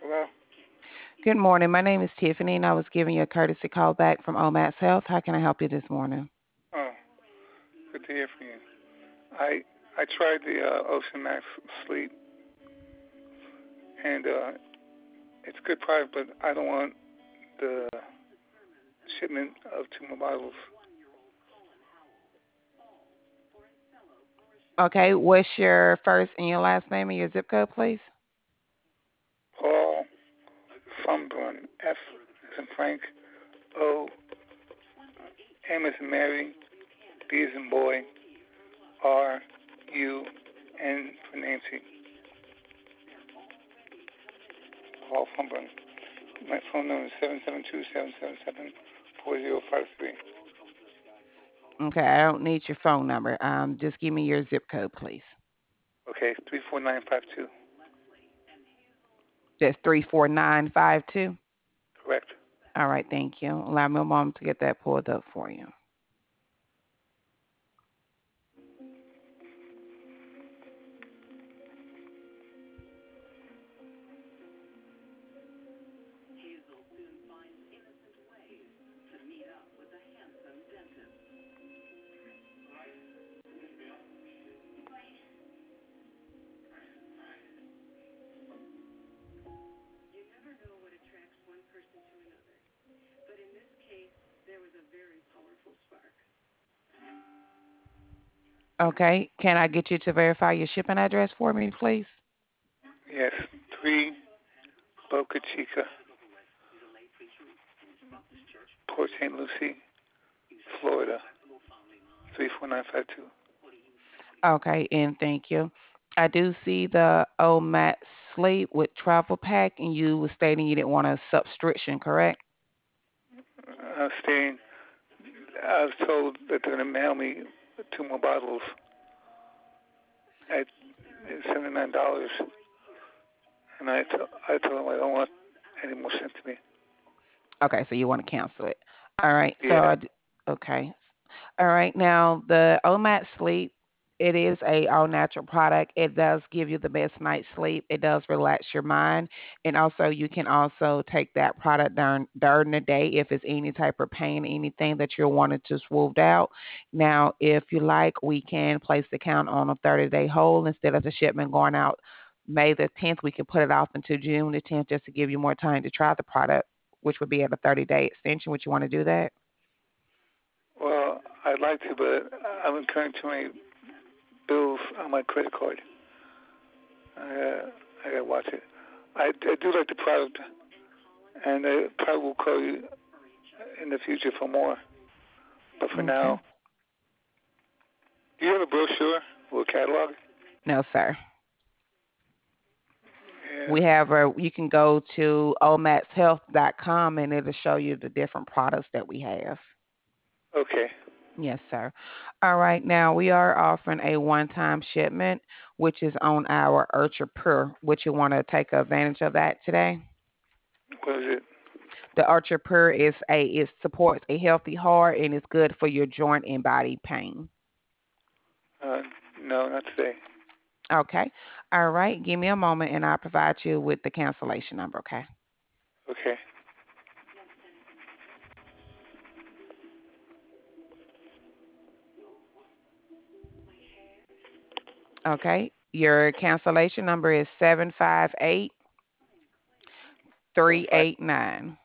Hello? Good morning. My name is Tiffany, and I was giving you a courtesy call back from OMAS Health. How can I help you this morning? Oh, good to hear from you. I tried the Ocean Max Sleep, and it's a good product, but I don't want the shipment of two more bottles. Okay, what's your first and your last name and your zip code, please? Paul Fumbrun, F as in Frank, O, M as in Mary, B as in boy, R, U, N for Nancy. Paul Fumbrun. My phone number is 772-777-4053. Okay, I don't need your phone number. Just give me your zip code, please. Okay, 34952. That's 34952. Correct. All right, thank you. Allow me a moment to get that pulled up for you. Okay, can I get you to verify your shipping address for me, please? Yes, 3 Boca Chica, Port St. Lucie, Florida, 34952. Okay, and thank you. I do see the OMAT Sleep with Travel Pack, and you were stating you didn't want a subscription, correct? Staying, I was told that they're going to mail me two more bottles at $79, and I told them I don't want any more sent to me. Okay, so you want to cancel it. All right. Yeah, Okay. All right. Now, the OMAT Sleep, it is a all natural product. It does give you the best night's sleep. It does relax your mind. And also, you can also take that product during the day if it's any type of pain, anything that you're wanting to swoop out. Now, if you like, we can place the count on a 30-day hold instead of the shipment going out May the 10th. We can put it off until June the 10th just to give you more time to try the product, which would be at a 30-day extension. Would you want to do that? well, I'd like to, but I'm incurring too many bills on my credit card. I gotta watch it. I do like the product, and I probably will call you in the future for more. But for Okay. now, do you have a brochure or a catalog? No, sir. Yeah. You can go to omaxhealth.com and it'll show you the different products that we have. Okay. Yes, sir. All right. Now we are offering a one-time shipment, which is on our Ultra Pure. Would you want to take advantage of that today? What is it? The Ultra Pure it supports a healthy heart and is good for your joint and body pain. Uh, no, not today. Okay. All right. Give me a moment and I'll provide you with the cancellation number. Okay. Okay. Okay. Your cancellation number is 7 5 758389.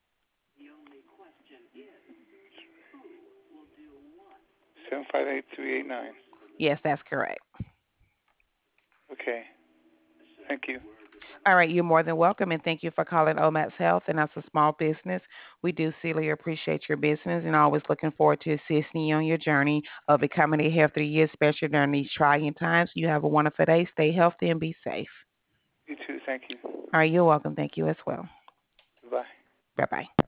758-389. Yes, that's correct. Okay. Thank you. All right, you're more than welcome, and thank you for calling Omax Health. And as a small business, we do sincerely appreciate your business and always looking forward to assisting you on your journey of becoming a healthier you, especially during these trying times. You have a wonderful day. Stay healthy and be safe. You too. Thank you. All right, you're welcome. Thank you as well. Bye. Bye bye.